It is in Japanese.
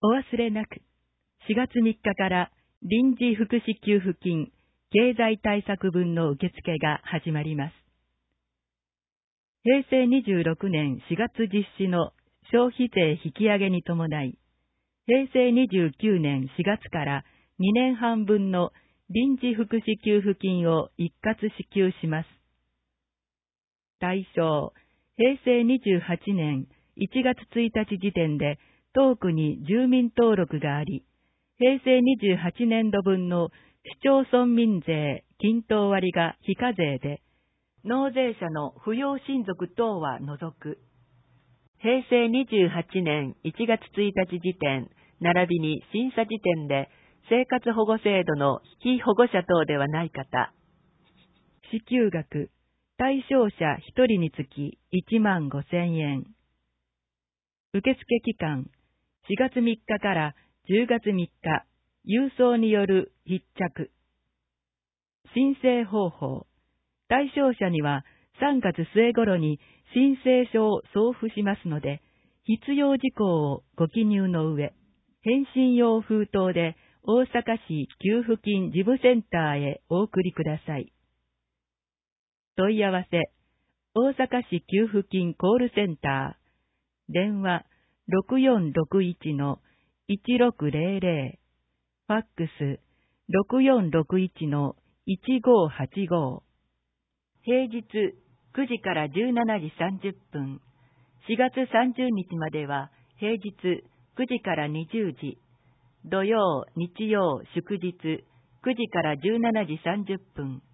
お忘れなく、4月3日から臨時福祉給付金経済対策分の受付が始まります。平成26年4月実施の消費税引き上げに伴い、平成29年4月から2年半分の臨時福祉給付金を一括支給します。対象、平成28年1月1日時点で当区に住民登録があり、平成28年度分の市町村民税均等割が非課税で、納税者の扶養親族等は除く。平成28年1月1日時点、並びに審査時点で生活保護制度の被保護者等ではない方。支給額、対象者1人につき15,000円。受付期間、4月3日から10月3日、郵送による必着。申請方法、対象者には3月末頃に申請書を送付しますので、必要事項をご記入の上、返信用封筒で大阪市給付金事務センターへお送りください。問い合わせ、大阪市給付金コールセンター、電話6461-1600、ファックス6461-1585、平日9時から17時30分、4月30日までは平日9時から20時、土曜、日曜、祝日9時から17時30分、